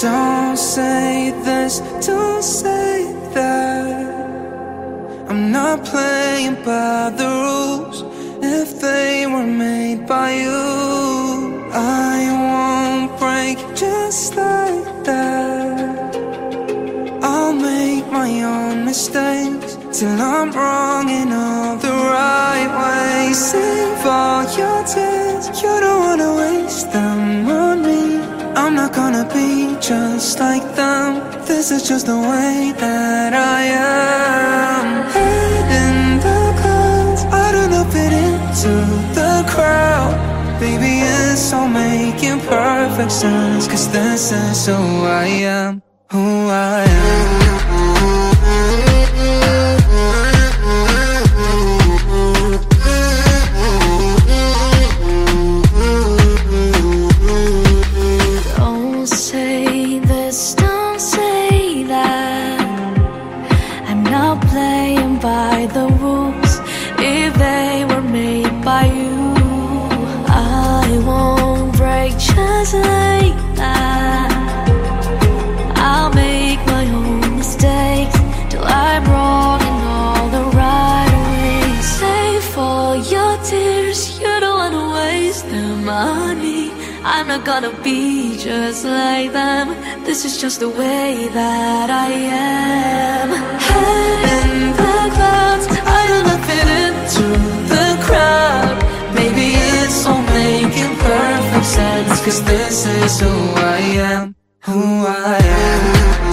Don't say this, don't say that. I'm not playing by the rules. If they were made by you, I won't break just like that. I'll make my own mistakes till I'm wrong in all the right ways. Save all your tears, you don't wanna waste them on me. I'm not gonna be just like them. This is just the way that I am. Head in the clouds, I don't know, fit into the crowd. Baby, it's all making perfect sense, 'cause this is who I am, who I am. By the rules, if they were made by you, I won't break just like that. I'll make my own mistakes till I'm wrong in all the right ways. Save all your tears, you don't wanna waste them on me. I'm not gonna be just like them. This is just the way that I am. Head in the clouds, I don't know, fit into the crowd. Maybe it's all making perfect sense, 'cause this is who I am, who I am.